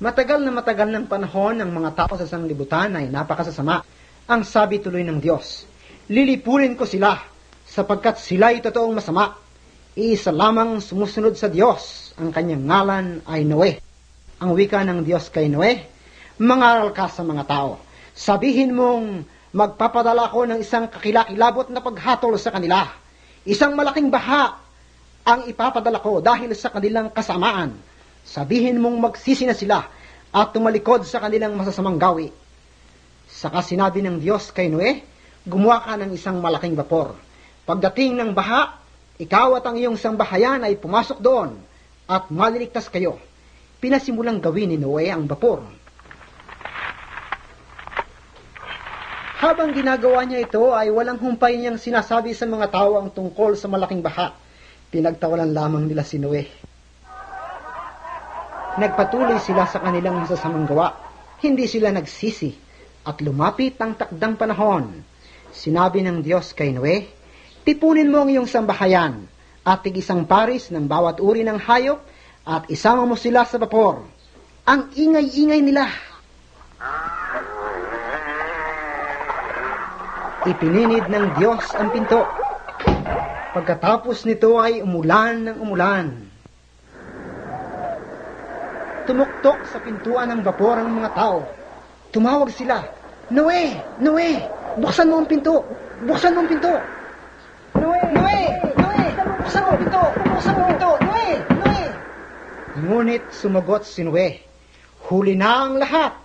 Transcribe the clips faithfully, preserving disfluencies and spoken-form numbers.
Matagal na matagal ng panahon ng mga tao sa sanglibutan ay napakasasama. Ang sabi tuloy ng Diyos, lilipunin ko sila sapagkat sila'y totoong masama. Iisa lamang sumusunod sa Diyos, ang kanyang ngalan ay Noe. Ang wika ng Diyos kay Noe, mangaral ka sa mga tao. Sabihin mong magpapadala ko ng isang kakilakilabot na paghatol sa kanila. Isang malaking baha ang ipapadala ko dahil sa kanilang kasamaan. Sabihin mong magsisi na sila at tumalikod sa kanilang masasamang gawi. Saka sinabi ng Diyos kay Noe, gumawa ka ng isang malaking vapor. Pagdating ng baha, ikaw at ang iyong sambahayan ay pumasok doon at maliligtas kayo. Pinasimulang gawin ni Noe ang vapor. Habang ginagawa niya ito ay walang humpay niyang sinasabi sa mga tao ang tungkol sa malaking baha. Pinagtawalan lamang nila si Noe. Nagpatuloy sila sa kanilang masasamang gawa. Hindi sila nagsisi at lumapit ang takdang panahon. Sinabi ng Diyos kay Noe, tipunin mo ang iyong sambahayan at tig-isang paris ng bawat uri ng hayop at isama mo sila sa vapor. Ang ingay-ingay nila. Ipininid ng Diyos ang pinto. Pagkatapos nito ay umulan ng umulan. Tumuktok sa pintuan ng vapor ang mga tao. Tumawag sila, Noe! Noe! Buksan mo ang pinto! Buksan mo ang pinto! Noe! Noe! Noe! Buksan mo ang pinto! Buksan mo ang pinto! Noe! Noe! Ngunit sumagot si Noe, huli na ang lahat.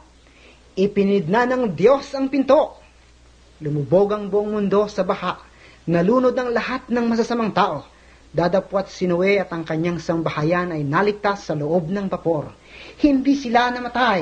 Ipinid na ng Diyos ang pinto. Lumubog ang buong mundo sa baha. Nalunod ang lahat ng masasamang tao. Dadapwat si Noe at ang kanyang sambahayan ay naligtas sa loob ng vapor. Hindi sila namatay.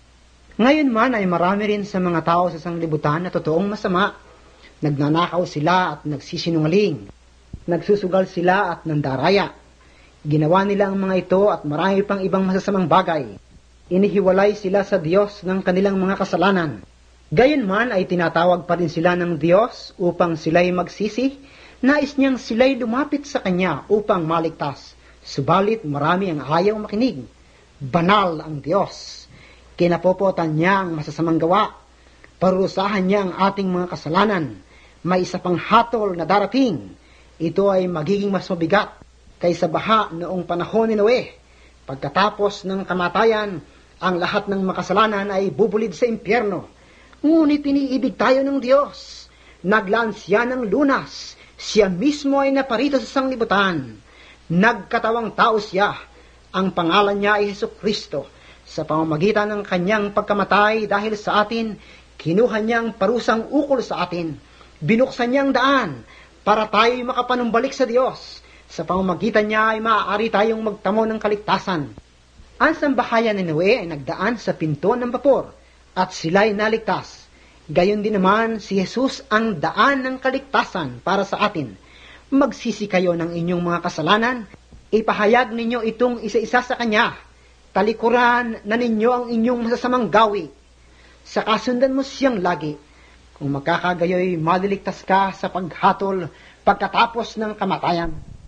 Ngayon man ay marami rin sa mga tao sa sanglibutan na totoong masama. Nagnanakaw sila at nagsisinungaling. Nagsusugal sila at nandaraya. Ginawa nila ang mga ito at marami pang ibang masasamang bagay. Inihiwalay sila sa Diyos ng kanilang mga kasalanan. Gayunman ay tinatawag pa rin sila ng Diyos upang sila'y magsisi. Nais niyang sila'y lumapit sa Kanya upang maligtas. Subalit marami ang ayaw makinig. Banal ang Diyos. Kinapopotan niya ang masasamang gawa. Parusahan niya ang ating mga kasalanan. May isa pang hatol na darating. Ito ay magiging mas mabigat kaysa baha noong panahon ni Noe. Pagkatapos ng kamatayan, ang lahat ng makasalanan ay bubulid sa impyerno. Ngunit iniibig tayo ng Diyos. Naglaan siya ng lunas. Siya mismo ay naparito sa sanglibutan. Nagkatawang tao siya. Ang pangalan niya ay Jesucristo. Sa pamamagitan ng kanyang pagkamatay dahil sa atin, kinuha niyang parusang ukol sa atin. Binuksan niyang daan para tayo'y makapanumbalik sa Diyos. Sa pamamagitan niya ay maaari tayong magtamo ng kaligtasan. Ang sambahayan ni Noe ay nagdaan sa pinto ng vapor at sila'y naligtas. Gayon din naman si Jesus ang daan ng kaligtasan para sa atin. Magsisi kayo ng inyong mga kasalanan, ipahayag ninyo itong isa-isa sa Kanya. Talikuran na ninyo ang inyong masasamang gawi. Sa kasundan mo siyang lagi. Kung magkakagayoy, maliligtas ka sa paghatol pagkatapos ng kamatayan.